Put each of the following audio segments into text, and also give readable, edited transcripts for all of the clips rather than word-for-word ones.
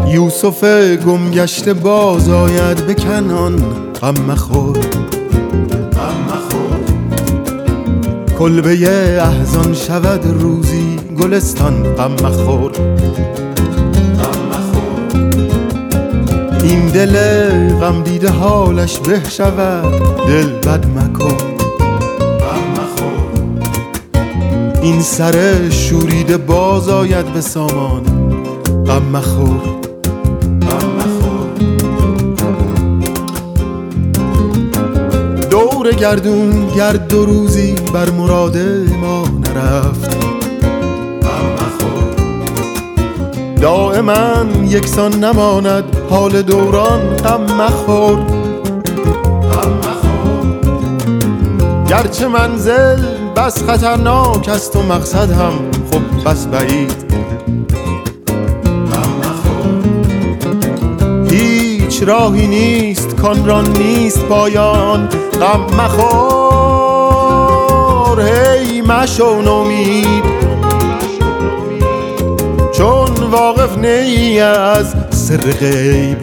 یوسف گم گشته باز آید به کنعان، غم مخور کلبه احزان شود روزی گلستان، غم مخور این دل غم دیده حالش به شود، دل بد مکن این سر شوریده باز آید به سامان، غم مخور دور گردون گرد دو روزی بر مراد ما نرفت، دائما یکسان نماند حال دوران، غم مخور گرچه منزل بس خطرناک است و مقصد هم خب بس بعید، هیچ راهی نیست کان را نیست پایان، غم مخور هی مشو نومید چون واقف نی از سر غیب،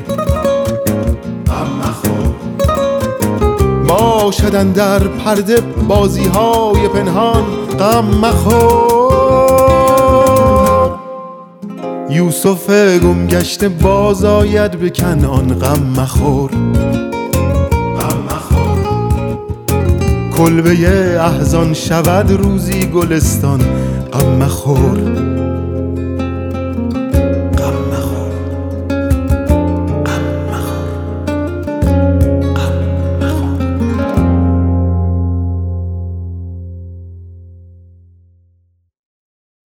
باشدن در پرده بازی های پنهان، غم مخور یوسف گم گشته باز آید به کنعان، غم مخور کلبه احزان شود روزی گلستان، غم مخور